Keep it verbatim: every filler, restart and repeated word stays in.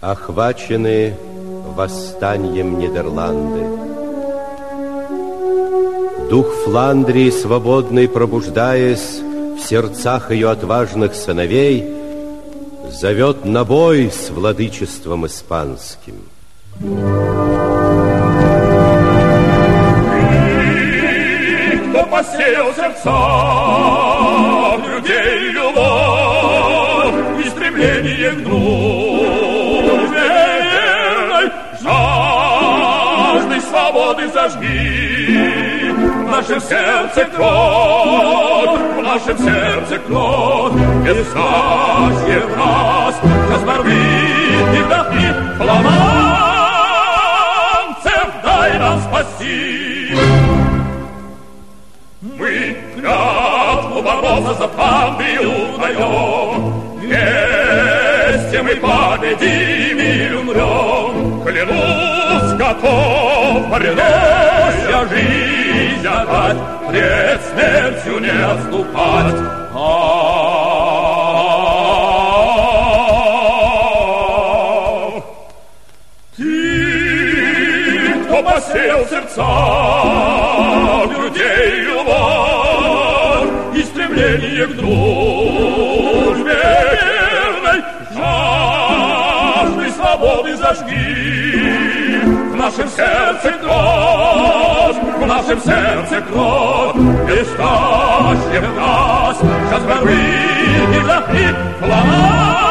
Охвачены восстанием Нидерланды. Дух Фландрии, свободный пробуждаясь в сердцах ее отважных сыновей, зовет на бой с владычеством испанским. И кто посеял сердца людей любовь и стремление к дружбе верной, жаждой свободы зажги. В нашем сердце кровь, в нашем сердце кровь, бессмертие в нас, разорви и вдохни фламандцев, дай нам спаси. Мы клятву бороться за Фландрию даем, вместе мы победим или умрем. Клянусь, готов, клянусь я жизнь отдать, пред смертью не отступать. А-а-а. Ты, кто посеял сердца людей любовь и стремление к дружбе верной, жаждой свободы зажги. В нашем сердце кровь, в нашем сердце кровь, бесстрашие в нас, сейчас борьбы и вдохни флаг.